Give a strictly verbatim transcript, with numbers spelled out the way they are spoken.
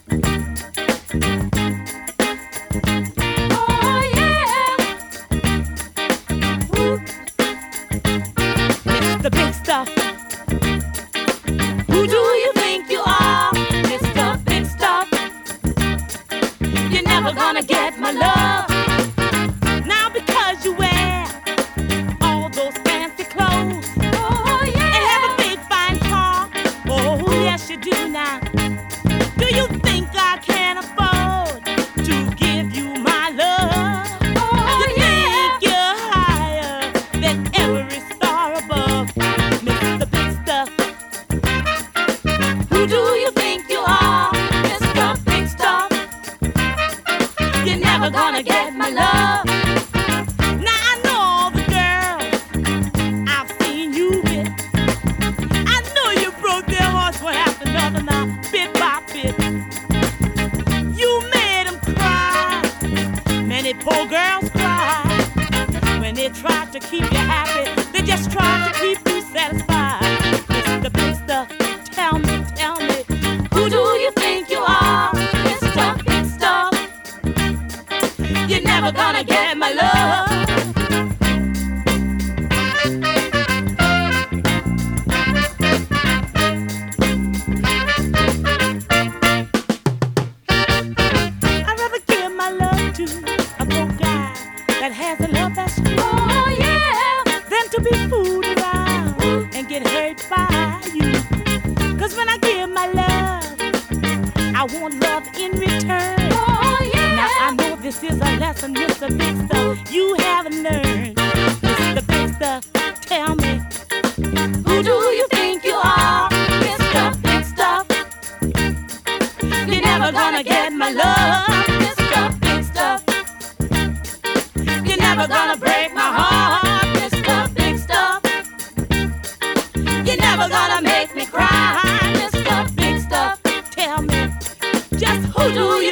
Oh yeah, Woo. Mister Big Stuff. Who do you think you are, Mister Big Stuff? You're never gonna get my love. Now because you wear all those fancy clothes, oh yeah, and have a big fine car, oh yes you do now. Do you think I can afford to give you my love? Oh you yeah, think you're higher than every star above, Mister Big Stuff. Who do you think you are, Mister Big Stuff? You're never gonna get my love. Now I know all the girls I've seen you with. I know you broke their hearts one after another now, bit by bit. You made them cry. Many poor girls cry when they try to keep you happy. They just try to keep you satisfied. Mister Big Stuff, tell me, tell me, who do you think you are, Mister Big Stuff? You're never gonna get my love. I'd rather give my love to a broke guy that has a love that's true. Oh yeah, than to be fooled around and get hurt by you. Cause when I give my love, I want love in return. Oh yeah. Now I know this is a lesson, Mister Big Stuff, you haven't learned. Mister Big Stuff, tell me, who do you think you are, Mister Big Stuff? You're never gonna get my love, Mister Big Stuff. You're never gonna break my heart, Mister Big Stuff. You're never gonna make me cry, Mister Big Stuff. Tell me, just who do you